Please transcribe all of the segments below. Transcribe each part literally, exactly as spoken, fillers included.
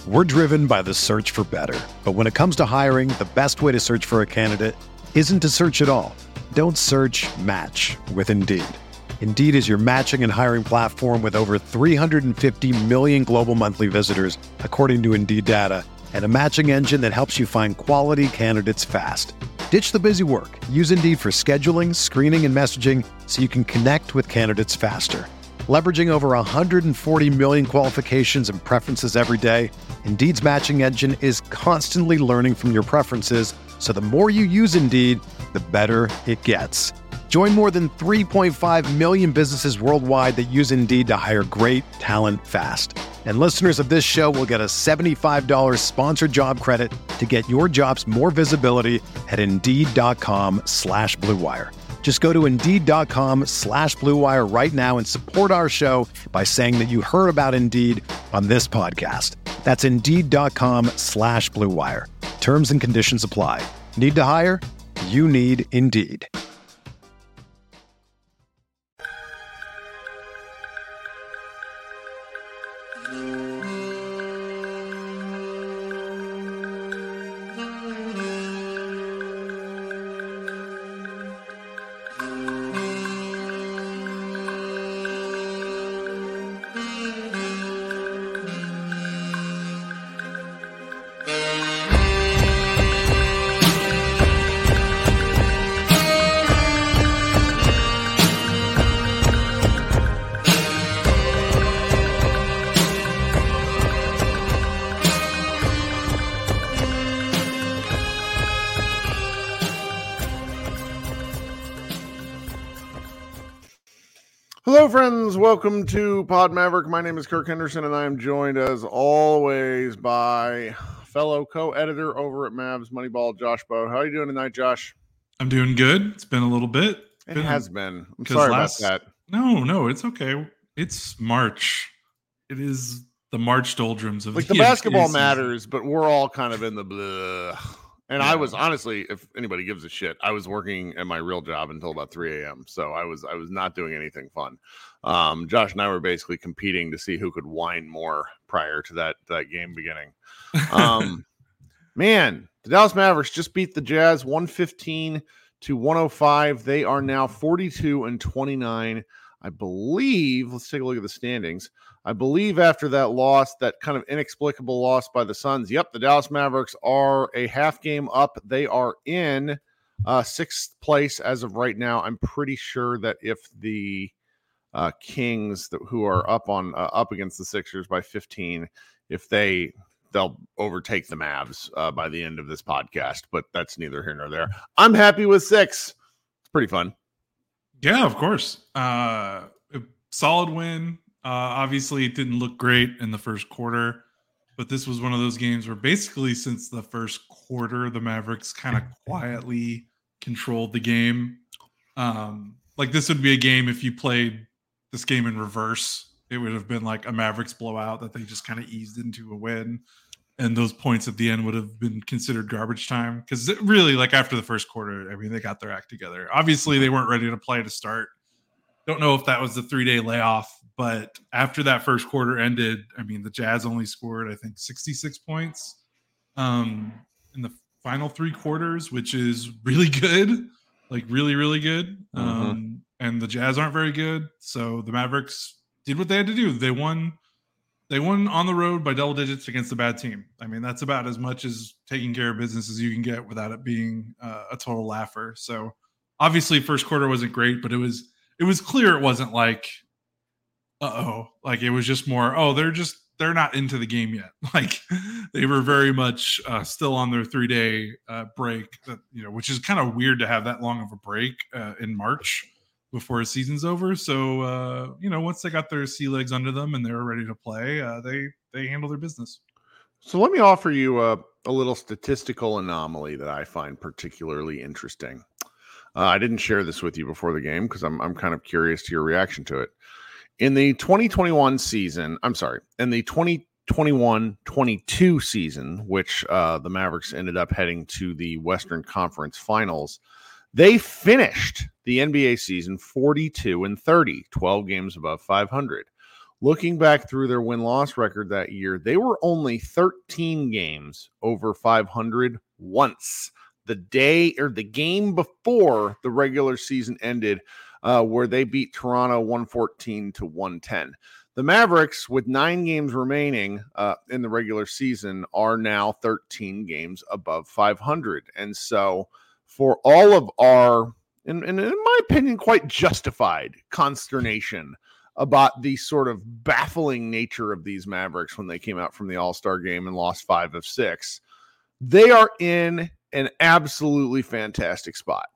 We're driven by the search for better. But when it comes to hiring, the best way to search for a candidate isn't to search at all. Don't search, match with Indeed. Indeed is your matching and hiring platform with over three hundred fifty million global monthly visitors, according to Indeed data, and a matching engine that helps you find quality candidates fast. Ditch the busy work. Use Indeed for scheduling, screening, and messaging so you can connect with candidates faster. Leveraging over one hundred forty million qualifications and preferences every day, Indeed's matching engine is constantly learning from your preferences, so the more you use Indeed, the better it gets. Join more than three point five million businesses worldwide that use Indeed to hire great talent fast. And listeners of this show will get a seventy-five dollars sponsored job credit to get your jobs more visibility at Indeed.com slash Blue Wire. Just go to Indeed.com slash Blue Wire right now and support our show by saying that you heard about Indeed on this podcast. That's Indeed.com slash Blue Wire. Terms and conditions apply. Need to hire? You need Indeed. Hello, friends. Welcome to Pod Maverick. My name is Kirk Henderson, and I am joined, as always, by fellow co-editor over at Mavs Moneyball, Josh Bowe. How are you doing tonight, Josh? I'm doing good. It's been a little bit. It been, has been. I'm sorry last, about that. No, no, it's okay. It's March. It is the March doldrums of like the the basketball matters, but we're all kind of in the blah. And yeah. I was honestly, if anybody gives a shit, I was working at my real job until about three a.m. So I was I was not doing anything fun. Um, Josh and I were basically competing to see who could whine more prior to that that game beginning. Um, man, the Dallas Mavericks just beat the Jazz one fifteen to one oh five. They are now forty-two and twenty-nine. I believe. Let's take a look at the standings. I believe after that loss, that kind of inexplicable loss by the Suns, yep, the Dallas Mavericks are a half game up. They are in uh, sixth place as of right now. I'm pretty sure that if the uh, Kings, that, who are up on uh, up against the Sixers by fifteen, if they they'll overtake the Mavs uh, by the end of this podcast. But that's neither here nor there. I'm happy with six. It's pretty fun. Yeah, of course. Uh, a solid win. Uh, obviously, it didn't look great in the first quarter, but this was one of those games where basically since the first quarter, the Mavericks kind of quietly controlled the game. Um, like this would be a game if you played this game in reverse. It would have been like a Mavericks blowout that they just kind of eased into a win. And those points at the end would have been considered garbage time. Because really, like after the first quarter, I mean, they got their act together. Obviously, they weren't ready to play to start. Don't know if that was the three-day layoff, but after that first quarter ended, I mean, the Jazz only scored, I think, sixty-six points um, in the final three quarters, which is really good, like really, really good. Mm-hmm. Um, and the Jazz aren't very good, so the Mavericks did what they had to do. They won. They won on the road by double digits against a bad team. I mean, that's about as much as taking care of business as you can get without it being uh, a total laugher. So, obviously, first quarter wasn't great, but it was. It was clear it wasn't like, uh-oh, like it was just more, oh, they're just, they're not into the game yet. Like they were very much uh, still on their three-day uh, break, that, you know, which is kind of weird to have that long of a break uh, in March before a season's over. So, uh, you know, once they got their sea legs under them and they were ready to play, uh, they, they handle their business. So let me offer you a, a little statistical anomaly that I find particularly interesting. Uh, I didn't share this with you before the game because I'm I'm kind of curious to your reaction to it. In the twenty twenty-one season, I'm sorry, in the twenty twenty-one twenty-two season, which uh, the Mavericks ended up heading to the Western Conference Finals, they finished the N B A season forty-two and thirty, twelve games above five hundred. looking back through their win-loss record that year, they were only thirteen games over five hundred once. The day or the game before the regular season ended, uh, where they beat Toronto one fourteen to one ten. The Mavericks, with nine games remaining uh, in the regular season, are now thirteen games above five hundred. And so for all of our, and, and in my opinion, quite justified consternation about the sort of baffling nature of these Mavericks when they came out from the All-Star game and lost five of six, they are in an absolutely fantastic spot.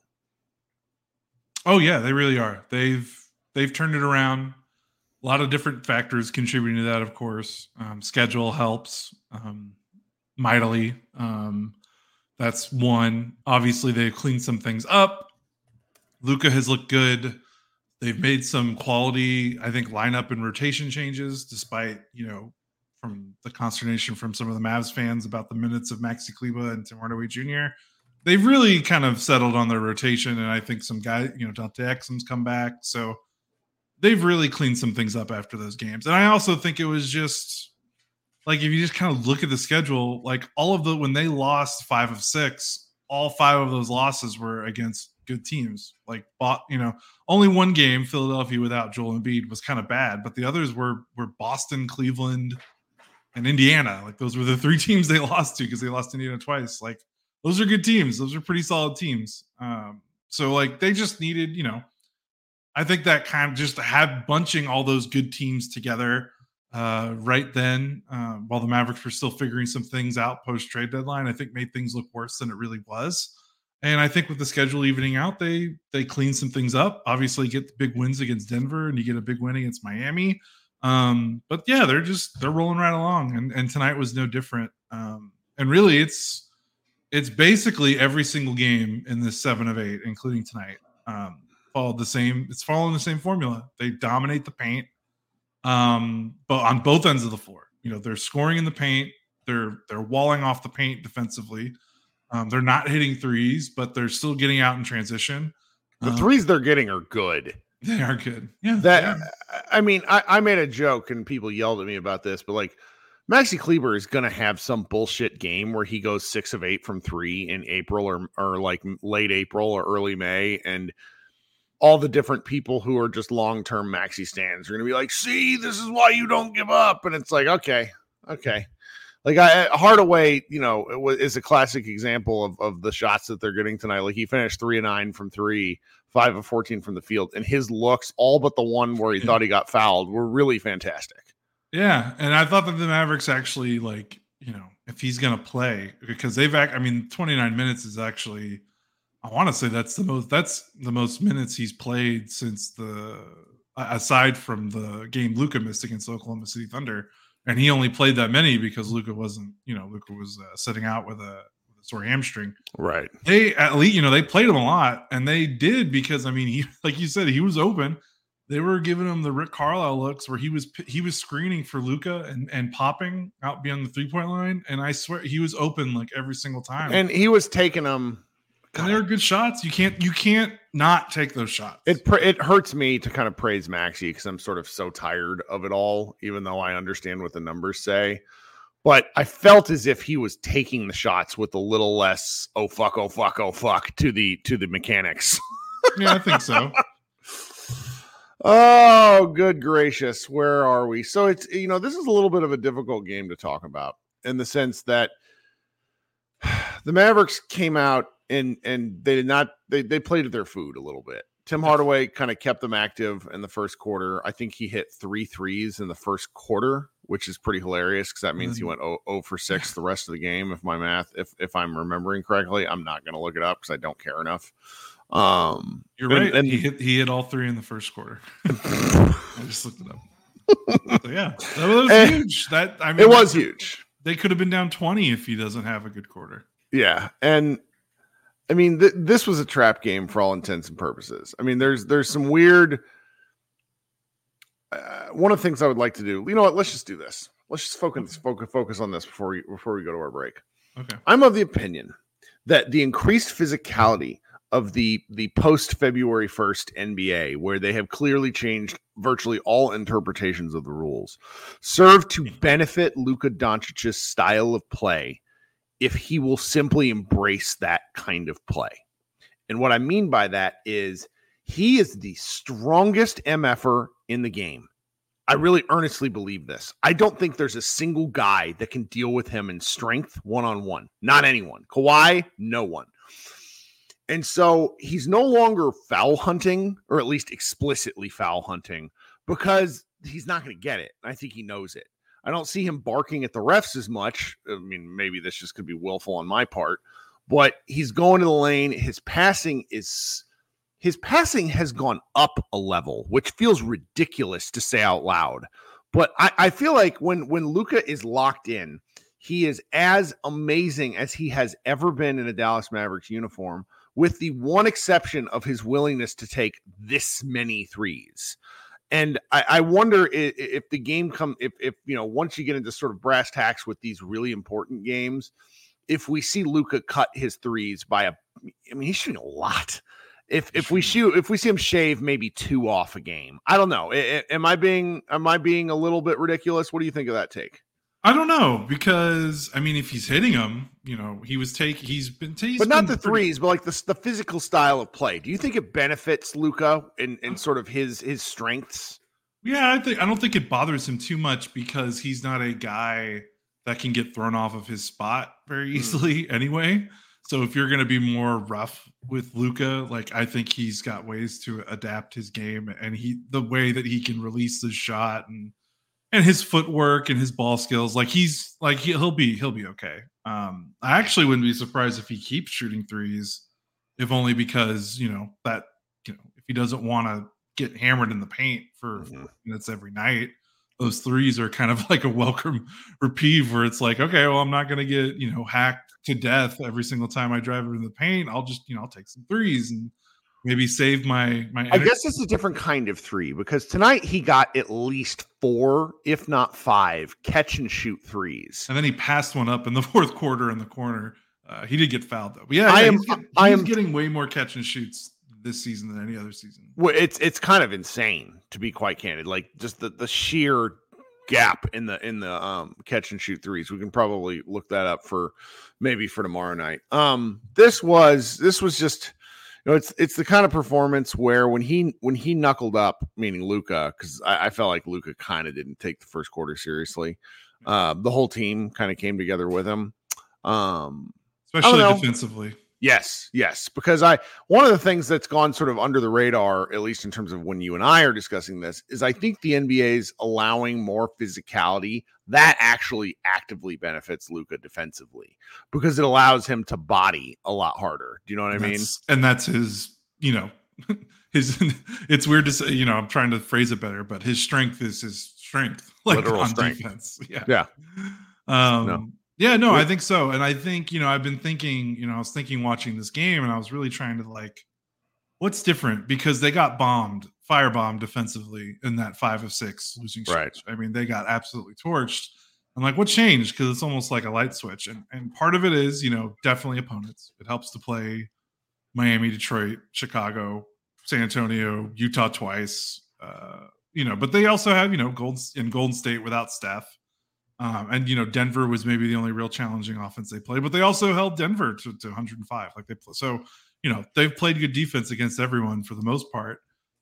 Oh, yeah, they really are. They've they've turned it around. A lot of different factors contributing to that, of course. Um, schedule helps um, mightily. Um, that's one. Obviously, they've cleaned some things up. Luka has looked good. They've made some quality, I think, lineup and rotation changes, despite, you know, from the consternation from some of the Mavs fans about the minutes of Maxi Kleber and Tim Hardaway Junior They've really kind of settled on their rotation, and I think some guys, you know, Dante Exum's come back. So they've really cleaned some things up after those games. And I also think it was just like, if you just kind of look at the schedule, like all of the, when they lost five of six, all five of those losses were against good teams. Like, you know, only one game, Philadelphia without Joel Embiid, was kind of bad, but the others were, were Boston, Cleveland, and Indiana. Like, those were the three teams they lost to, because they lost Indiana twice. Like, those are good teams. Those are pretty solid teams. Um, so like, they just needed, you know, I think that kind of just had bunching all those good teams together uh, right then, uh, while the Mavericks were still figuring some things out post-trade deadline, I think made things look worse than it really was. And I think with the schedule evening out, they they cleaned some things up. Obviously, get the big wins against Denver, and you get a big win against Miami. Um, but yeah, they're just they're rolling right along, and and tonight was no different. Um, and really, it's it's basically every single game in this seven of eight, including tonight. Um, followed the same. It's following the same formula. They dominate the paint, um, but on both ends of the floor. You know, they're scoring in the paint. They're they're walling off the paint defensively. Um, they're not hitting threes, but they're still getting out in transition. The um, threes they're getting are good. They are good. Yeah. That I mean, I, I made a joke and people yelled at me about this, but like, Maxi Kleber is going to have some bullshit game where he goes six of eight from three in April or or like late April or early May, and all the different people who are just long-term Maxi stands are going to be like, see, this is why you don't give up. And it's like, okay, okay. Like I, Hardaway, you know, it was, is a classic example of, of the shots that they're getting tonight. Like he finished three of nine from three, five of fourteen from the field. And his looks, all but the one where he yeah. thought he got fouled, were really fantastic. Yeah. And I thought that the Mavericks actually, like, you know, if he's going to play, because they've, I mean, twenty-nine minutes is actually, I want to say that's the most, that's the most minutes he's played since the, aside from the game Luka missed against Oklahoma City Thunder. And he only played that many because Luka wasn't, you know, Luka was uh, sitting out with a, with a sore hamstring. Right. They, at least, you know, they played him a lot, and they did because, I mean, he, like you said, he was open. They were giving him the Rick Carlisle looks where he was, he was screening for Luka and, and popping out beyond the three point line. And I swear he was open like every single time. And he was taking them. And they were good shots. You can't, you can't not take those shots. It it hurts me to kind of praise Maxi because I'm sort of so tired of it all, even though I understand what the numbers say. But I felt as if he was taking the shots with a little less oh fuck, oh fuck, oh fuck to the to the mechanics. Yeah, I think so. Oh, good gracious. Where are we? So it's, you know, this is a little bit of a difficult game to talk about in the sense that the Mavericks came out and and they did not they they played at their food a little bit. Tim Hardaway kind of kept them active in the first quarter. I think he hit three threes in the first quarter, which is pretty hilarious because that means mm-hmm. he went zero for six the rest of the game. If my math, if if I'm remembering correctly, I'm not going to look it up because I don't care enough. Um, You're right. And, and he hit he hit all three in the first quarter. I just looked it up. So yeah, that was and huge. That I mean, it was huge. They could have been down twenty if he doesn't have a good quarter. Yeah, and I mean, th- this was a trap game for all intents and purposes. I mean, there's there's some weird. Uh, one of the things I would like to do, you know what? Let's just do this. Let's just focus focus focus on this before we before we go to our break. Okay. I'm of the opinion that the increased physicality of the the post February first N B A, where they have clearly changed virtually all interpretations of the rules, serve to benefit Luka Doncic's style of play if he will simply embrace that kind of play? And what I mean by that is he is the strongest M F-er in the game. I really earnestly believe this. I don't think there's a single guy that can deal with him in strength one-on-one. Not anyone. Kawhi, no one. And so he's no longer foul hunting, or at least explicitly foul hunting, because he's not going to get it. I think he knows it. I don't see him barking at the refs as much. I mean, maybe this just could be willful on my part, but he's going to the lane. His passing is... His passing has gone up a level, which feels ridiculous to say out loud. But I, I feel like when, when Luka is locked in, he is as amazing as he has ever been in a Dallas Mavericks uniform, with the one exception of his willingness to take this many threes. And I, I wonder if, if the game come, if, if, you know, once you get into sort of brass tacks with these really important games, if we see Luka cut his threes by a, I mean, he's shooting a lot. If if we shoot, if we see him shave maybe two off a game, I don't know. I, am I being am I being a little bit ridiculous? What do you think of that take? I don't know, because I mean, if he's hitting them, you know, he was taking. He's been taking, but not the threes, but like the the physical style of play. Do you think it benefits Luka in in sort of his his strengths? Yeah, I think I don't think it bothers him too much, because he's not a guy that can get thrown off of his spot very easily mm. anyway. So if you're going to be more rough with Luka, like, I think he's got ways to adapt his game, and he the way that he can release the shot and and his footwork and his ball skills, like he's like he, he'll be he'll be okay. Um, I actually wouldn't be surprised if he keeps shooting threes, if only because, you know, that, you know, if he doesn't want to get hammered in the paint for mm-hmm. minutes every night, those threes are kind of like a welcome reprieve, where it's like, okay, well, I'm not going to get, you know, hacked to death every single time I drive into the paint. I'll just, you know, I'll take some threes and maybe save my my energy. I guess it's a different kind of three, because tonight he got at least four, if not five, catch and shoot threes. And then he passed one up in the fourth quarter in the corner. Uh, he did get fouled though. But yeah, I yeah, am he's, getting, I he's am getting way more catch and shoots this season than any other season. Well, it's it's kind of insane, to be quite candid. Like, just the the sheer gap in the in the um catch and shoot threes. We can probably look that up for maybe for tomorrow night. Um this was this was just, you know, it's it's the kind of performance where when he when he knuckled up, meaning Luka, because I, I felt like Luka kind of didn't take the first quarter seriously. Uh, the whole team kind of came together with him. Um especially defensively. Yes, yes, because I one of the things that's gone sort of under the radar, at least in terms of when you and I are discussing this, is I think the N B A is allowing more physicality that actually actively benefits Luka defensively, because it allows him to body a lot harder. Do you know what and I mean? And that's his, you know, his. It's weird to say, you know, I'm trying to phrase it better, but his strength is his strength, like literal on strength. Defense. Yeah, yeah. Um, no. Yeah, no, I think so. And I think, you know, I've been thinking, you know, I was thinking watching this game, and I was really trying to like, what's different? Because they got bombed, firebombed defensively in that five of six losing stretch. Right. I mean, they got absolutely torched. I'm like, what changed? Because it's almost like a light switch. And and part of it is, you know, definitely opponents. It helps to play Miami, Detroit, Chicago, San Antonio, Utah twice. Uh, you know, but they also have, you know, Golden in Golden State without Steph. Um, and, you know, Denver was maybe the only real challenging offense they played, but they also held Denver to, to one hundred five. Like they play. So, you know, they've played good defense against everyone for the most part.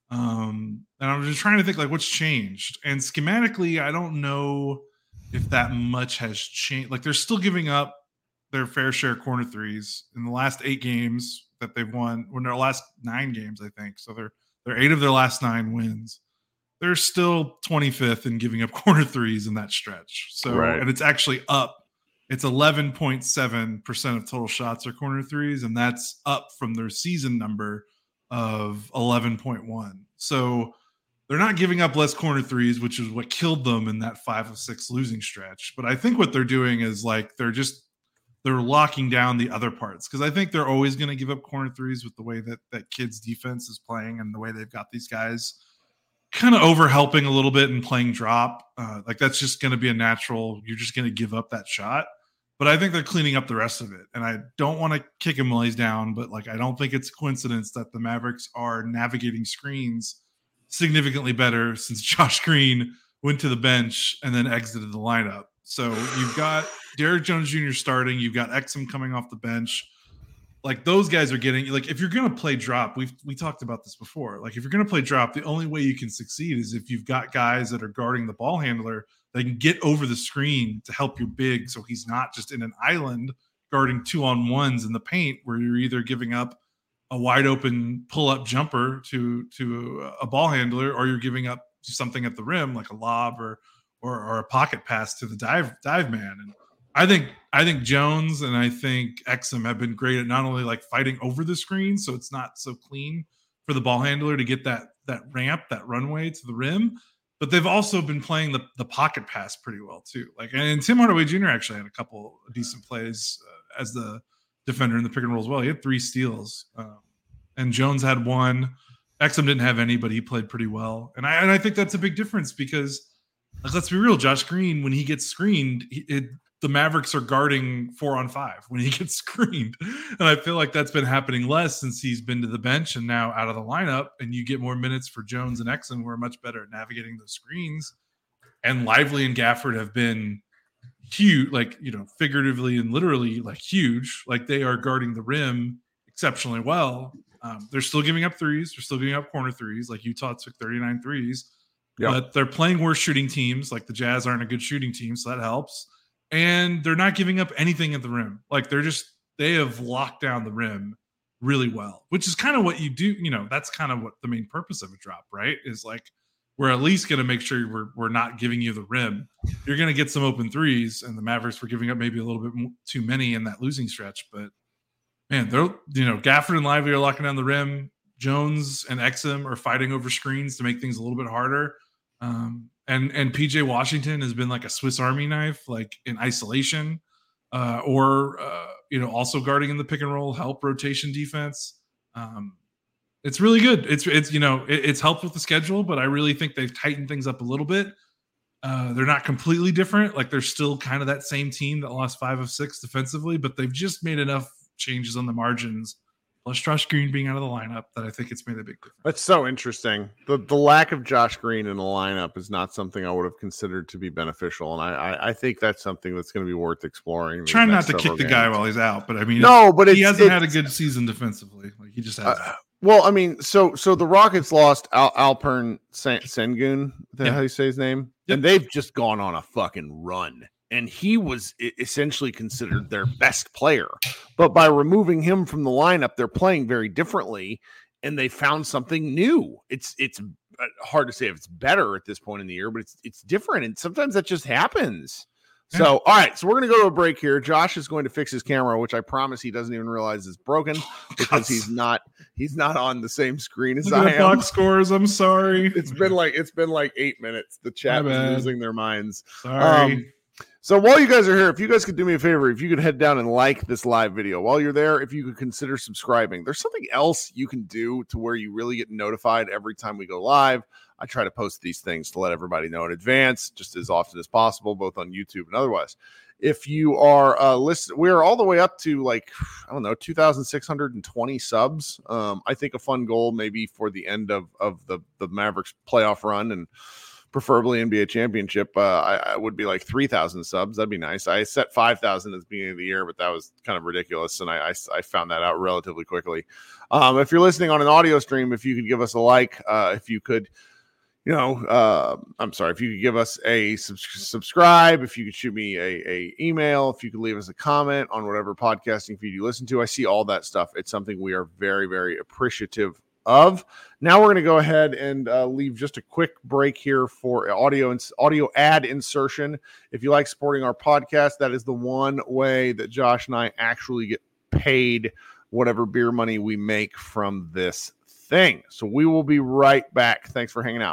Um, and I'm just trying to think, like, what's changed? And schematically, I don't know if that much has changed. Like, they're still giving up their fair share of corner threes in the last eight games that they've won, or their last nine games, I think. So they're they're eight of their last nine wins. They're still twenty-fifth in giving up corner threes in that stretch. So, right. And it's actually up. It's eleven point seven percent of total shots are corner threes, and that's up from their season number of eleven point one. So they're not giving up less corner threes, which is what killed them in that five of six losing stretch. But I think what they're doing is like they're just they're locking down the other parts, because I think they're always going to give up corner threes with the way that that Kids defense is playing and the way they've got these guys kind of over helping a little bit and playing drop. Uh, like that's just going to be a natural, you're just going to give up that shot. but I think they're cleaning up the rest of it. And I don't want to kick him while he's down, but like I don't think it's a coincidence that the Mavericks are navigating screens significantly better since Josh Green went to the bench and then exited the lineup. So you've got Derrick Jones Junior starting, you've got Exum coming off the bench. Like those guys are getting, like if you're going to play drop, we've we talked about this before. Like if you're going to play drop, the only way you can succeed is if you've got guys that are guarding the ball handler that can get over the screen to help your big, so he's not just in an island guarding two on ones in the paint where you're either giving up a wide open pull up jumper to to a ball handler, or you're giving up something at the rim like a lob or or, or a pocket pass to the dive dive man. And I think I think Jones and I think Exum have been great at not only like fighting over the screen, so it's not so clean for the ball handler to get that that ramp, that runway to the rim, but they've also been playing the, the pocket pass pretty well too. Like, and Tim Hardaway Junior actually had a couple of decent plays uh, as the defender in the pick and roll as well. He had three steals, um, and Jones had one. Exum didn't have any, but he played pretty well. And I and I think that's a big difference because, like, let's be real, Josh Green, when he gets screened, he, it, the Mavericks are guarding four on five when he gets screened. And I feel like that's been happening less since he's been to the bench and now out of the lineup, and you get more minutes for Jones and Exum, who are much better at navigating those screens. And Lively and Gafford have been huge, like, you know, figuratively and literally like huge. Like they are guarding the rim exceptionally well. Um, they're still giving up threes. They're still giving up corner threes. Like Utah took thirty-nine threes, yep. But they're playing worse shooting teams. Like the Jazz aren't a good shooting team, so that helps. And they're not giving up anything at the rim. Like they're just, they have locked down the rim really well, which is kind of what you do. You know, that's kind of what the main purpose of a drop, right? Is like, we're at least going to make sure we're, we're not giving you the rim. You're going to get some open threes, and the Mavericks were giving up maybe a little bit too many in that losing stretch. But man, they're, you know, Gafford and Lively are locking down the rim. Jones and Exum are fighting over screens to make things a little bit harder. Um, and and P J Washington has been like a Swiss Army knife, like in isolation, uh, or uh, you know, also guarding in the pick and roll, help rotation defense. Um, it's really good. It's it's you know, it, it's helped with the schedule, but I really think they've tightened things up a little bit. Uh, they're not completely different. Like they're still kind of that same team that lost five of six defensively, but they've just made enough changes on the margins, plus Josh Green being out of the lineup, that I think it's made a big difference. That's so interesting. The the lack of Josh Green in the lineup is not something I would have considered to be beneficial, and I I, I think that's something that's going to be worth exploring. Trying not to kick the games. guy while he's out, but I mean, no, but he it's, hasn't it's, had a good season defensively. Like he just has. Uh, well, I mean, so so the Rockets lost Al, Alpern Sengun, that's yeah. how you say his name, yep. And they've just gone on a fucking run. And he was essentially considered their best player. But by removing him from the lineup, they're playing very differently, and they found something new. It's it's hard to say if it's better at this point in the year, but it's it's different, and sometimes that just happens. Yeah. So, all right, so we're going to go to a break here. Josh is going to fix his camera, which I promise he doesn't even realize is broken because he's not he's not on the same screen as Look I at am. Box scores. I'm sorry. It's been like it's been like eight minutes. The chat is losing their minds. Sorry. Um, So while you guys are here, if you guys could do me a favor, if you could head down and like this live video. While you're there, if you could consider subscribing. There's something else you can do to where you really get notified every time we go live. I try to post these things to let everybody know in advance, just as often as possible, both on YouTube and otherwise. If you are uh, listen, we're all the way up to like, I don't know, two thousand six hundred twenty subs. Um, I think a fun goal maybe for the end of, of the, the Mavericks playoff run and preferably N B A championship, uh, I, I would be like three thousand subs. That'd be nice. I set five thousand at the beginning of the year, but that was kind of ridiculous. And I, I, I found that out relatively quickly. Um, if you're listening on an audio stream, if you could give us a like, uh, if you could, you know, uh, I'm sorry, if you could give us a sub- subscribe, if you could shoot me a, a email, if you could leave us a comment on whatever podcasting feed you listen to, I see all that stuff. It's something we are very, very appreciative of. Now we're going to go ahead and uh, leave just a quick break here for audio and audio ad insertion. If you like supporting our podcast, that is the one way that Josh and I actually get paid whatever beer money we make from this thing. So we will be right back. Thanks for hanging out.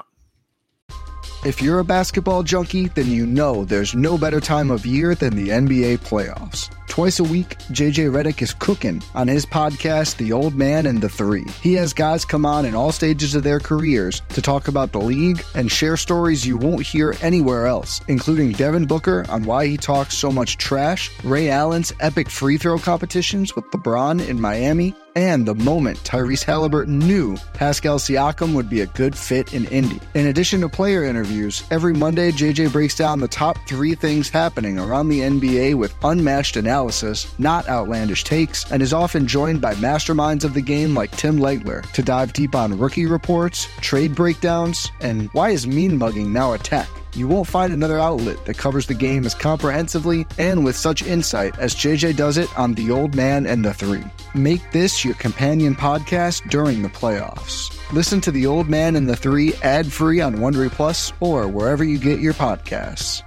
If you're a basketball junkie, then you know there's no better time of year than the N B A playoffs. Twice a week, J J Redick is cooking on his podcast, The Old Man and the Three. He has guys come on in all stages of their careers to talk about the league and share stories you won't hear anywhere else, including Devin Booker on why he talks so much trash, Ray Allen's epic free throw competitions with LeBron in Miami, and the moment Tyrese Halliburton knew Pascal Siakam would be a good fit in Indy. In addition to player interviews, every Monday J J breaks down the top three things happening around the N B A with unmatched analysis, not outlandish takes, and is often joined by masterminds of the game like Tim Legler to dive deep on rookie reports, trade breakdowns, and why is mean mugging now a tech? You won't find another outlet that covers the game as comprehensively and with such insight as J J does it on The Old Man and the Three. Make this your companion podcast during the playoffs. Listen to The Old Man and the Three ad-free on Wondery Plus or wherever you get your podcasts.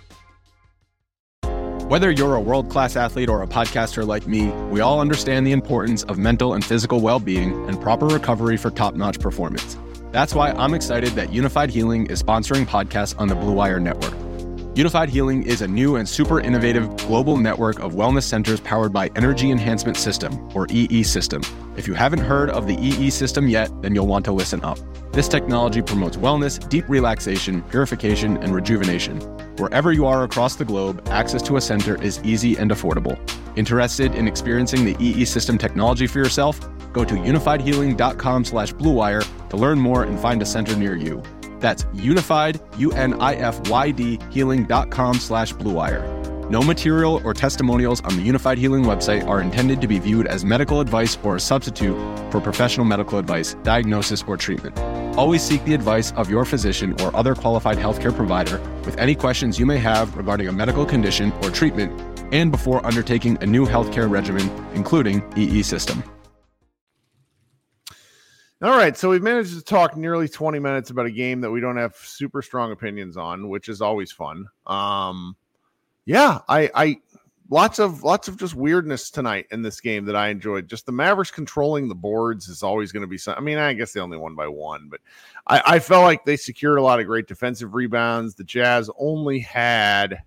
Whether you're a world-class athlete or a podcaster like me, we all understand the importance of mental and physical well-being and proper recovery for top-notch performance. That's why I'm excited that Unified Healing is sponsoring podcasts on the Blue Wire Network. Unified Healing is a new and super innovative global network of wellness centers powered by Energy Enhancement System, or E E System. If you haven't heard of the E E System yet, then you'll want to listen up. This technology promotes wellness, deep relaxation, purification, and rejuvenation. Wherever you are across the globe, access to a center is easy and affordable. Interested in experiencing the E E System technology for yourself? Go to unified healing.com slash bluewire to learn more and find a center near you. That's unified, U N I F Y D, healing.com slash bluewire. No material or testimonials on the Unified Healing website are intended to be viewed as medical advice or a substitute for professional medical advice, diagnosis, or treatment. Always seek the advice of your physician or other qualified healthcare provider with any questions you may have regarding a medical condition or treatment and before undertaking a new healthcare regimen, including E E System. All right, so we've managed to talk nearly twenty minutes about a game that we don't have super strong opinions on, which is always fun. Um, yeah, I, I lots of lots of just weirdness tonight in this game that I enjoyed. Just the Mavericks controlling the boards is always going to be something. I mean, I guess they only won by one, but I, I felt like they secured a lot of great defensive rebounds. The Jazz only had,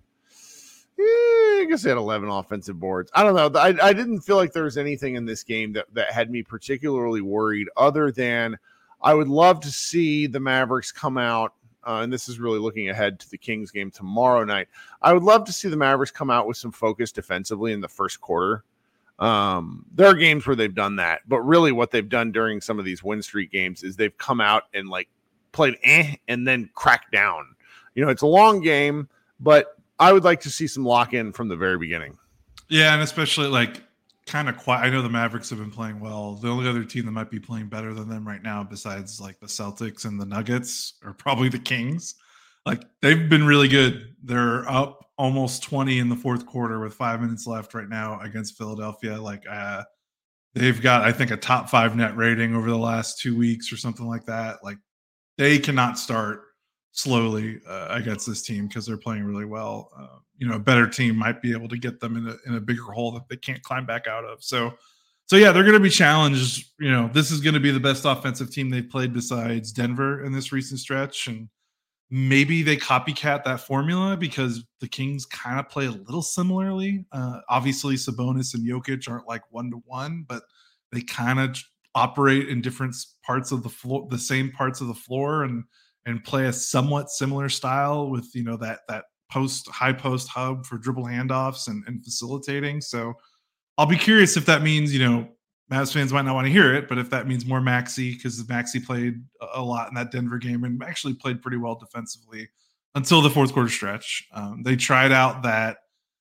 I guess they had eleven offensive boards. I don't know. I, I didn't feel like there was anything in this game that, that had me particularly worried other than I would love to see the Mavericks come out. Uh, and this is really looking ahead to the Kings game tomorrow night. I would love to see the Mavericks come out with some focus defensively in the first quarter. Um, there are games where they've done that, but really what they've done during some of these win streak games is they've come out and like played eh, and then cracked down. You know, it's a long game, but I would like to see some lock in from the very beginning. Yeah, and especially like kind of quiet. I know the Mavericks have been playing well. The only other team that might be playing better than them right now, besides like the Celtics and the Nuggets, are probably the Kings. Like they've been really good. They're up almost twenty in the fourth quarter with five minutes left right now against Philadelphia. Like uh, they've got, I think, a top five net rating over the last two weeks or something like that. Like they cannot start slowly uh, against this team because they're playing really well. Uh, you know, a better team might be able to get them in a, in a bigger hole that they can't climb back out of. So, so yeah, they're going to be challenged. You know, this is going to be the best offensive team they've played besides Denver in this recent stretch. And maybe they copycat that formula because the Kings kind of play a little similarly. Uh, obviously Sabonis and Jokic aren't like one to one, but they kind of operate in different parts of the floor, the same parts of the floor, and and play a somewhat similar style with, you know, that that post high post hub for dribble handoffs and, and facilitating. So I'll be curious if that means, you know, Mavs fans might not want to hear it, but if that means more Maxey, because Maxey played a lot in that Denver game and actually played pretty well defensively until the fourth quarter stretch. Um, they tried out that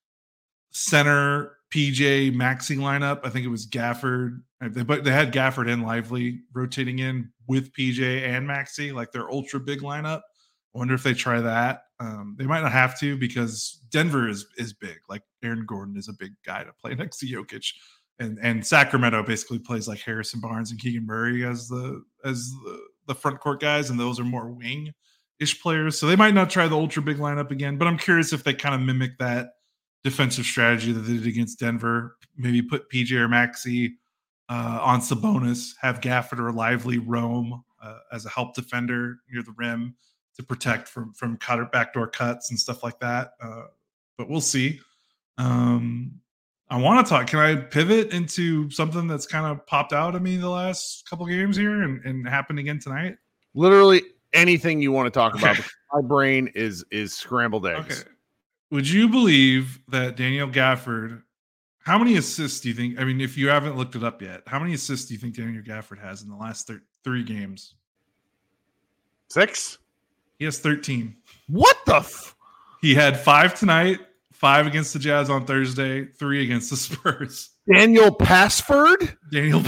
center P J Maxey lineup. I think it was Gafford. They, but they had Gafford and Lively rotating in with P J and Maxey, like their ultra big lineup. I wonder if they try that. Um, they might not have to because Denver is is big. Like Aaron Gordon is a big guy to play next to Jokic, and and Sacramento basically plays like Harrison Barnes and Keegan Murray as the as the, the front court guys, and those are more wing ish players. So they might not try the ultra big lineup again. But I'm curious if they kind of mimic that defensive strategy that they did against Denver. Maybe put P J or Maxey Uh, on Sabonis, have Gafford or Lively roam uh, as a help defender near the rim to protect from from cutter backdoor cuts and stuff like that. Uh, but we'll see. Um, I want to talk. Can I pivot into something that's kind of popped out at me the last couple games here and, and happened again tonight? Literally anything you want to talk Okay. about. My brain is is scrambled eggs. Okay. Would you believe that Daniel Gafford, how many assists do you think? I mean, if you haven't looked it up yet, how many assists do you think Daniel Gafford has in the last thir- three games? Six? He has thirteen. What the f- He had five tonight, five against the Jazz on Thursday, three against the Spurs. Daniel Passford? Daniel,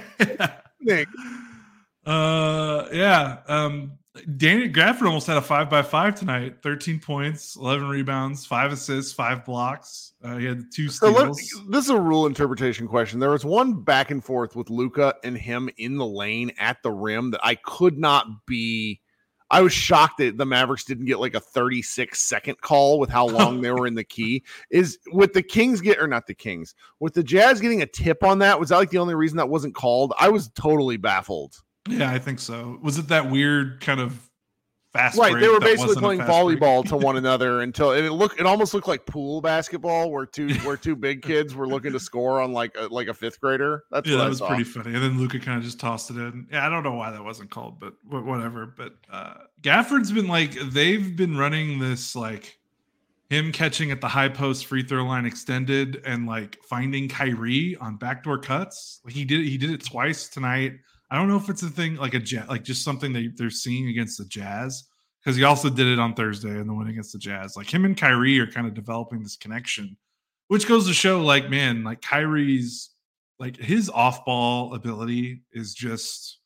uh, yeah. Um, Daniel Gafford almost had a five by five tonight. thirteen points, eleven rebounds, five assists, five blocks. Uh, he had two So let, steals. this is a rule interpretation question. There was one back and forth with Luka and him in the lane at the rim that I could not be. I was shocked that the Mavericks didn't get like a thirty-six second call with how long they were in the key. Is with the Kings get or not the Kings with the Jazz getting a tip on that? Was that like the only reason that wasn't called? I was totally baffled. Yeah, I think so. Was it that weird kind of fast Right, break they were that basically wasn't a playing fast break? volleyball to one another until and it looked. It almost looked like pool basketball, where two where two big kids were looking to score on like a, like a fifth grader. That's Yeah, what that I was saw. pretty funny. And then Luka kind of just tossed it in. Yeah, I don't know why that wasn't called, but wh- whatever. But uh, Gafford's been like, they've been running this like him catching at the high post free throw line extended and like finding Kyrie on backdoor cuts. Like he did it, he did it twice tonight. I don't know if it's a thing like a jet, like just something that they're seeing against the Jazz. Because he also did it on Thursday in the win against the Jazz. Like him and Kyrie are kind of developing this connection, which goes to show, like, man, like Kyrie's, like his off-ball ability is just,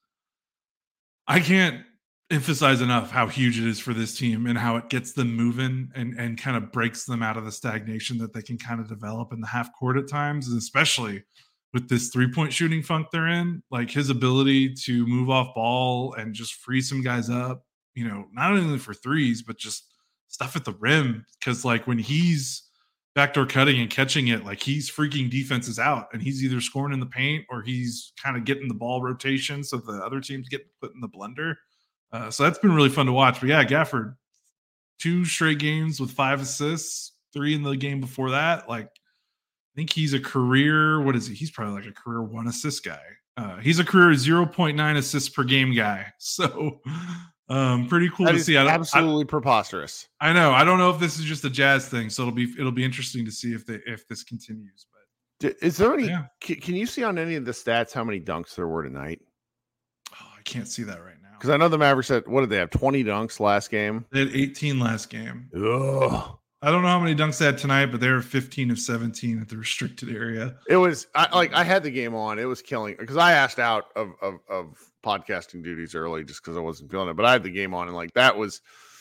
I can't emphasize enough how huge it is for this team and how it gets them moving and, and kind of breaks them out of the stagnation that they can kind of develop in the half court at times, and especially with this three-point shooting funk they're in. Like his ability to move off ball and just free some guys up, you know, not only for threes, but just stuff at the rim. Because like when he's backdoor cutting and catching it, like he's freaking defenses out and he's either scoring in the paint or he's kind of getting the ball rotation so the other teams get put in the blender. Uh, so that's been really fun to watch. But yeah, Gafford, two straight games with five assists, three in the game before that. Like, I think he's a career, what is he? He's probably like a career one assist guy. Uh, he's a career zero point nine assists per game guy. So um, pretty cool That to is see. I don't, absolutely preposterous. I, I know. I don't know if this is just a Jazz thing. So it'll be, it'll be interesting to see if they, if this continues. But Is there any, yeah. can, can you see on any of the stats how many dunks there were tonight? Oh, I can't see that right now. Because I know the Mavericks had, what did they have, twenty dunks last game? They had eighteen last game. Ugh. I don't know how many dunks they had tonight, but they were fifteen of seventeen at the restricted area. It was, I, like, I had the game on. It was killing, because I asked out of, of, of podcasting duties early just because I wasn't feeling it. But I had the game on, and, like, that was,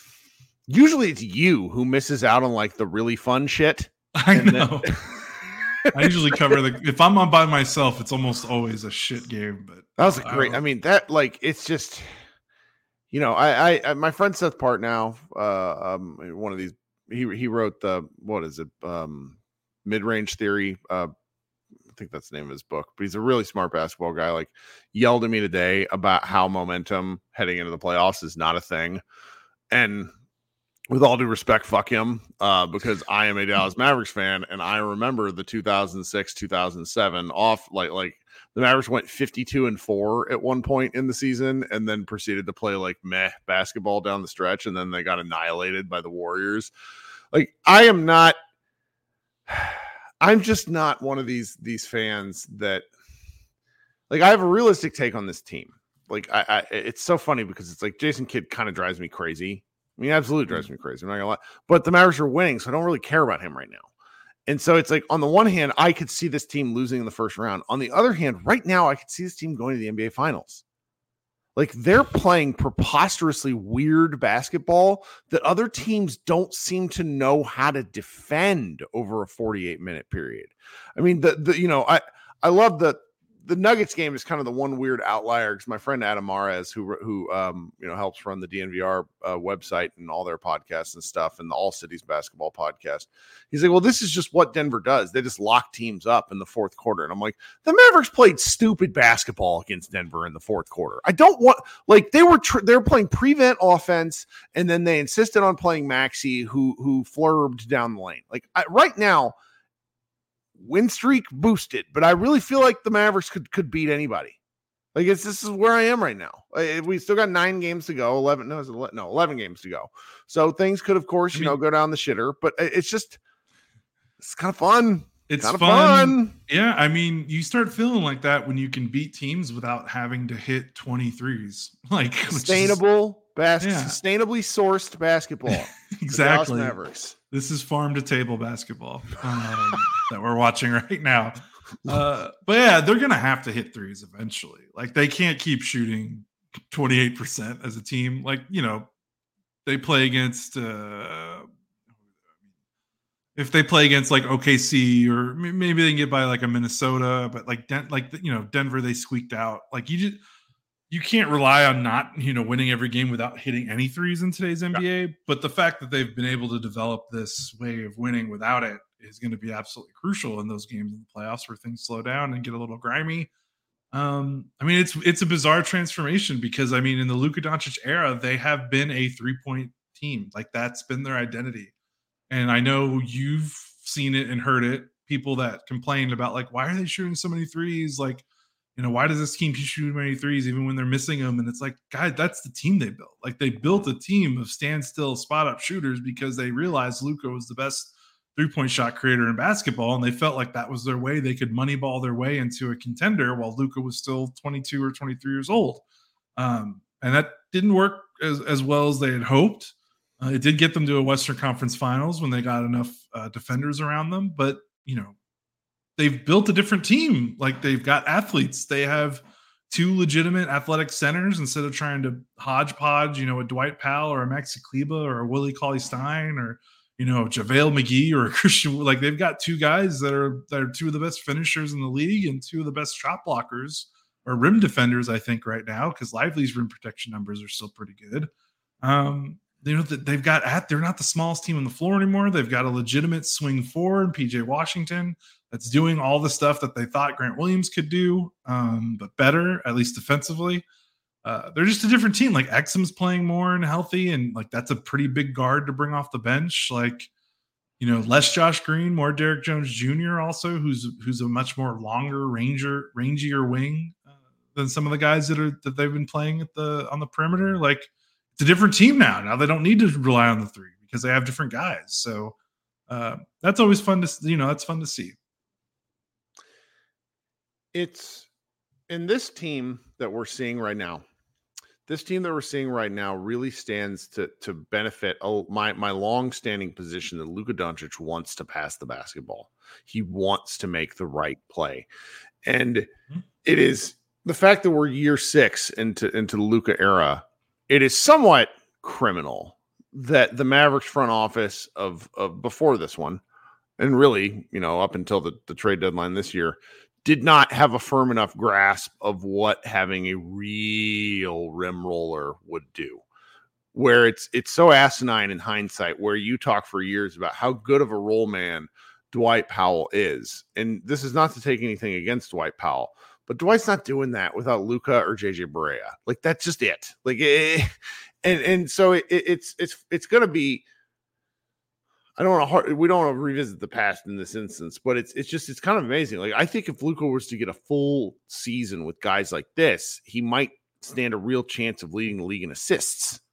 usually it's you who misses out on, like, the really fun shit. I And know. then- I usually cover the. If I'm on by myself, it's almost always a shit game. But That was a I great. don't- I mean, that like it's just, you know, I, I, I my friend Seth Partnow, uh, um, one of these, he he wrote the what is it, um, mid range theory. Uh, I think that's the name of his book. But he's a really smart basketball guy. Like, yelled at me today about how momentum heading into the playoffs is not a thing, and with all due respect, fuck him, uh, because I am a Dallas Mavericks fan, and I remember the two thousand six, two thousand seven off, like like the Mavericks went fifty-two and four at one point in the season, and then proceeded to play like meh basketball down the stretch, and then they got annihilated by the Warriors. Like, I am not, I'm just not one of these these fans that, like, I have a realistic take on this team. Like, I, I it's so funny because it's like Jason Kidd kind of drives me crazy. I mean, absolutely drives me crazy. I'm not gonna lie, but the Mavericks are winning, so I don't really care about him right now. And so it's like, on the one hand, I could see this team losing in the first round. On the other hand, right now, I could see this team going to the N B A Finals. Like, they're playing preposterously weird basketball that other teams don't seem to know how to defend over a forty-eight minute period. I mean, the the you know, I I love the. The Nuggets game is kind of the one weird outlier because my friend Adam Mares, who who um, you know helps run the D N V R uh, website and all their podcasts and stuff, and the All Cities Basketball podcast, he's like, "Well, this is just what Denver does. They just lock teams up in the fourth quarter." And I'm like, "The Mavericks played stupid basketball against Denver in the fourth quarter. I don't want like they were tr- they were playing prevent offense, and then they insisted on playing Maxey, who who flurbed down the lane. Like I, right now." win streak boosted, but I really feel like the Mavericks could could beat anybody. Like it's this is where I am right now. We still got nine games to go. Eleven, no, eleven, no, eleven games to go. So things could, of course, you I mean, know, go down the shitter. But it's just it's kind of fun. It's kind of fun. fun. Yeah, I mean, you start feeling like that when you can beat teams without having to hit twenty-threes. Like sustainable is, bas- yeah. sustainably sourced basketball. Exactly. The Dallas Mavericks. This is farm to table basketball um, that we're watching right now. Uh, but yeah, they're gonna have to hit threes eventually. Like they can't keep shooting twenty-eight percent as a team. Like, you know, they play against uh, if they play against like O K C or maybe they can get by like a Minnesota, but like Den- like you know Denver, they squeaked out. Like you just you can't rely on not you know winning every game without hitting any threes in today's N B A. Yeah. But the fact that they've been able to develop this way of winning without it is going to be absolutely crucial in those games in the playoffs where things slow down and get a little grimy. Um, I mean, it's it's a bizarre transformation because I mean, in the Luka Doncic era, they have been a three-point team. Like that's been their identity. And I know you've seen it and heard it. People that complained about like, why are they shooting so many threes? Like, you know, why does this team shoot many threes even when they're missing them? And it's like, guys, that's the team they built. Like they built a team of standstill spot-up shooters because they realized Luka was the best three-point shot creator in basketball, and they felt like that was their way. They could moneyball their way into a contender while Luka was still twenty-two or twenty-three years old. Um, and that didn't work as, as well as they had hoped. Uh, it did get them to a Western Conference Finals when they got enough uh, defenders around them. But, you know, they've built a different team. Like they've got athletes. They have two legitimate athletic centers instead of trying to hodgepodge, you know, a Dwight Powell or a Maxi Kleber or a Willie Cauley-Stein or you know, JaVale McGee or a Christian, like they've got two guys that are that are two of the best finishers in the league and two of the best shot blockers or rim defenders, I think, right now, because Lively's rim protection numbers are still pretty good. Um, you know, they've got at they're not the smallest team on the floor anymore. They've got a legitimate swing forward, P J Washington, that's doing all the stuff that they thought Grant Williams could do, um, but better, at least defensively. Uh, they're just a different team. Like Exum's playing more and healthy, and like that's a pretty big guard to bring off the bench. Like, you know, less Josh Green, more Derek Jones Junior also, who's who's a much more longer ranger, rangier wing uh, than some of the guys that are that they've been playing at the on the perimeter. Like it's a different team now. Now they don't need to rely on the three because they have different guys. So uh, that's always fun to you know that's fun to see. It's in this team that we're seeing right now. This team that we're seeing right now really stands to to benefit oh, my my long-standing position that Luka Doncic wants to pass the basketball. He wants to make the right play. And mm-hmm. it is the fact that we're year six into, into the Luka era, it is somewhat criminal that the Mavericks front office of, of before this one, and really, you know, up until the, the trade deadline this year, did not have a firm enough grasp of what having a real rim roller would do. Where it's it's so asinine in hindsight, where you talk for years about how good of a roll man Dwight Powell is. And this is not to take anything against Dwight Powell, but Dwight's not doing that without Luka or J J Barea. Like that's just it. Like it, and and so it, it's it's it's going to be. I don't want to. We don't want to revisit the past in this instance, but it's it's just it's kind of amazing. Like I think if Luka was to get a full season with guys like this, he might stand a real chance of leading the league in assists.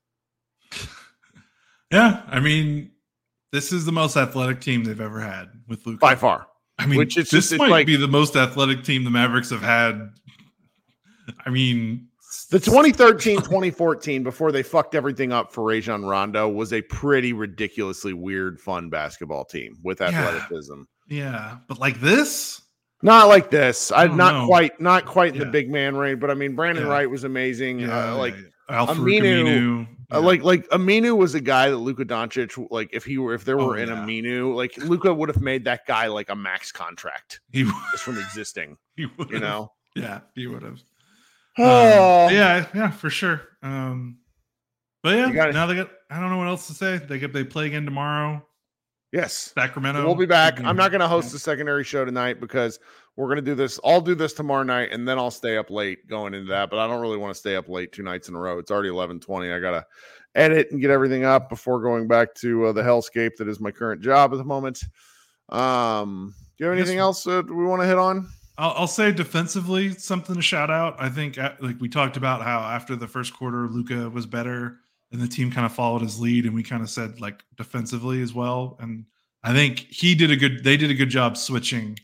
Yeah, I mean, this is the most athletic team they've ever had with Luka by far. I mean, Which it's this just, might like, be the most athletic team the Mavericks have had. I mean. The twenty thirteen twenty fourteen, before they fucked everything up for Rajon Rondo, was a pretty ridiculously weird, fun basketball team with athleticism. Yeah, yeah. But like this? Not like this. I, I not know. quite not quite in yeah. the big man range, but I mean, Brandon yeah. Wright was amazing. Yeah, uh, like yeah. Aminu. Aminu. Yeah. Uh, like like Aminu was a guy that Luka Doncic, like if he were if there were oh, an yeah. Aminu, like Luka would have made that guy like a max contract. He just from existing. He would, you know. Yeah, he would have. Um, yeah, yeah, for sure. Um, but yeah, gotta, now they got. I don't know what else to say. They get they play again tomorrow. Yes, Sacramento. We'll be back. I'm not going to host the secondary show tonight because we're going to do this. I'll do this tomorrow night, and then I'll stay up late going into that. But I don't really want to stay up late two nights in a row. It's already eleven twenty. I got to edit and get everything up before going back to uh, the hellscape that is my current job at the moment. Um, do you have anything else that we want to hit on? I'll, I'll say defensively, something to shout out. I think, like we talked about how after the first quarter, Luka was better, and the team kind of followed his lead, and we kind of said like defensively as well. And I think he did a good. They did a good job switching.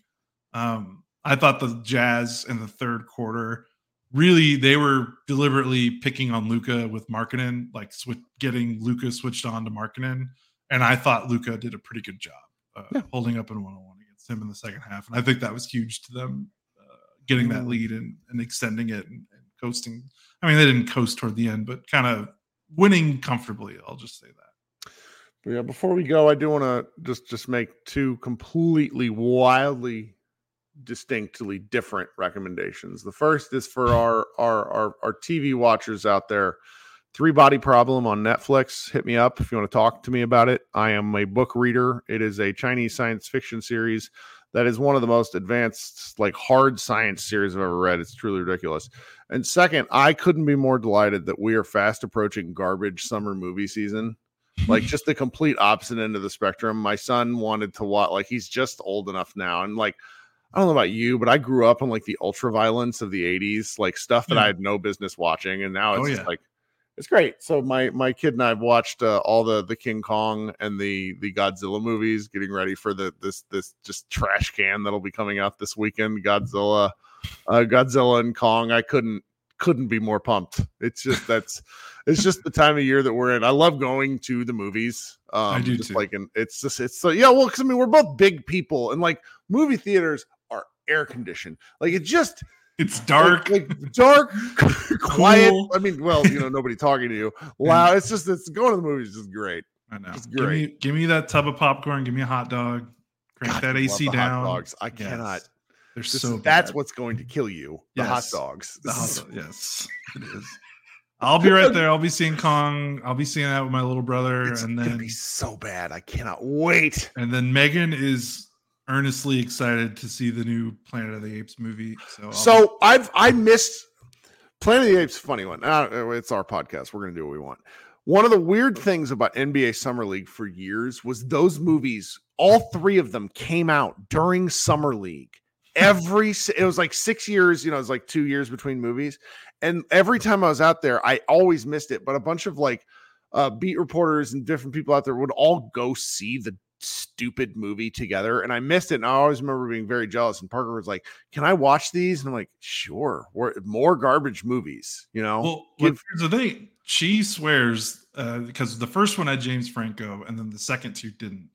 Um, I thought the Jazz in the third quarter. Really, they were deliberately picking on Luka with Markkanen, like sw- getting Luka switched on to Markkanen. And I thought Luka did a pretty good job uh, yeah. holding up in one-on-one against him in the second half. And I think that was huge to them, uh, getting that lead and, and extending it and, and coasting. I mean, they didn't coast toward the end, but kind of winning comfortably. I'll just say that. But yeah, before we go, I do want to just, just make two completely wildly distinctly different recommendations. The first is for our, our our our T V watchers out there. Three Body Problem on Netflix. Hit me up if you want to talk to me about it. I am a book reader. It is a Chinese science fiction series that is one of the most advanced, like hard science series I've ever read. It's truly ridiculous. And second, I couldn't be more delighted that we are fast approaching garbage summer movie season. Like just the complete opposite end of the spectrum. My son wanted to watch, like he's just old enough now, and like I don't know about you, but I grew up on like the ultra violence of the eighties, like stuff that yeah. I had no business watching. And now it's oh, just yeah. like, it's great. So my, my kid and I have watched uh, all the, the King Kong and the, the Godzilla movies, getting ready for the, this, this just trash can that'll be coming out this weekend. Godzilla, uh, Godzilla and Kong. I couldn't, couldn't be more pumped. It's just, that's, it's just the time of year that we're in. I love going to the movies. Um, I do just too. Like, and it's just, it's so, yeah, well, cause I mean, we're both big people and like movie theaters are air conditioned. Like it just, it's dark, like, like dark, quiet. Cool. I mean, well, you know, nobody talking to you. Wow. Yeah. It's just, it's going to the movies is just great. I know. It's great. Give me, give me that tub of popcorn. Give me a hot dog. Crank God, that A C down. Hot dogs. I yes. cannot. They're just, so that's bad. What's going to kill you. The yes. hot dogs. The hot dog. Yes, it is. I'll be right there. I'll be seeing Kong. I'll be seeing that with my little brother. It's and then gonna be so bad. I cannot wait. And then Megan is earnestly excited to see the new Planet of the Apes movie. So, so be- I've I missed Planet of the Apes. Funny one. Uh, it's our podcast. We're gonna do what we want. One of the weird things about N B A Summer League for years was those movies. All three of them came out during Summer League. Every it was like six years. You know, it was like two years between movies. And every time I was out there, I always missed it. But a bunch of like uh, beat reporters and different people out there would all go see the stupid movie together. And I missed it. And I always remember being very jealous. And Parker was like, can I watch these? And I'm like, sure. We're, more garbage movies, you know? Well, Give- here's the thing. She swears uh, because the first one had James Franco and then the second two didn't.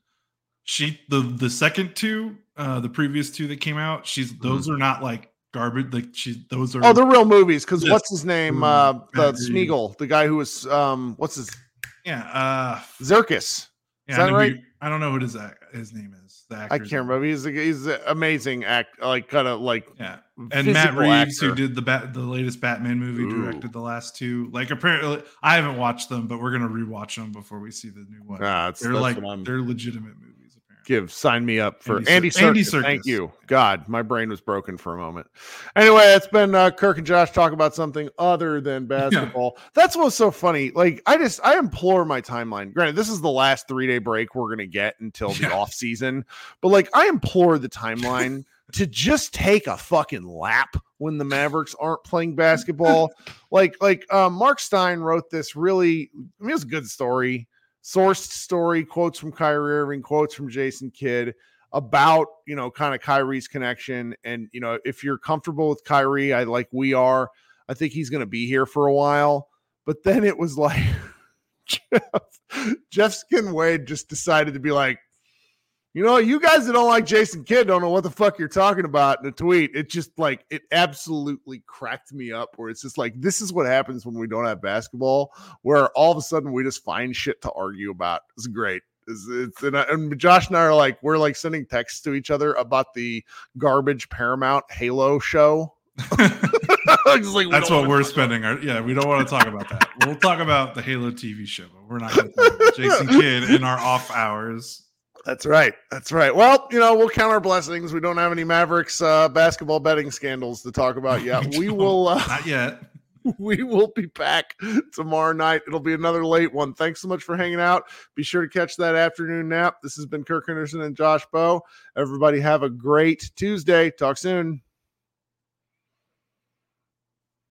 She the the second two, uh, the previous two that came out, she's those mm-hmm. are not like garbage. Like she, those are oh, they're real movies. Because yes. what's his name? Uh, the Smeagol, the guy who was um, what's his? Yeah, uh, Zirkus. Yeah, Is that I right? He, I don't know what his his name is. The I can't remember. He's a, he's an amazing act, like kind of like yeah. And Matt Reeves, actor. who did the bat, the latest Batman movie, Ooh. directed the last two. Like apparently, I haven't watched them, but we're gonna rewatch them before we see the new one. Ah, that's, they're that's like they're legitimate movies. Give sign me up for Andy, Andy Serkis. Andy Serkis. Thank you. God, my brain was broken for a moment. Anyway, it's been uh, Kirk and Josh talk about something other than basketball. Yeah. That's what's so funny. Like I just I implore my timeline. Granted, this is the last three day break we're gonna get until the yeah. off season, but like I implore the timeline to just take a fucking lap when the Mavericks aren't playing basketball. like like uh, Mark Stein wrote this really. I mean, it was a good story. Sourced story, quotes from Kyrie Irving, quotes from Jason Kidd about, you know, kind of Kyrie's connection. And, you know, if you're comfortable with Kyrie, I like we are, I think he's going to be here for a while. But then it was like Jeff, Jeff Skin Wade just decided to be like, you know, you guys that don't like Jason Kidd don't know what the fuck you're talking about in a tweet. It just like, it absolutely cracked me up where it's just like, this is what happens when we don't have basketball, where all of a sudden we just find shit to argue about. It's great. It's, it's and, I, and Josh and I are like, we're like sending texts to each other about the garbage Paramount Halo show. like, That's what we're spending our, yeah, we don't want to talk about that. We'll talk about the Halo T V show, but we're not going to talk about Jason Kidd in our off hours. That's right. That's right. Well, you know, we'll count our blessings. We don't have any Mavericks uh, basketball betting scandals to talk about yet. We will. Uh, Not yet. we will be back tomorrow night. It'll be another late one. Thanks so much for hanging out. Be sure to catch that afternoon nap. This has been Kirk Henderson and Josh Bowe. Everybody have a great Tuesday. Talk soon.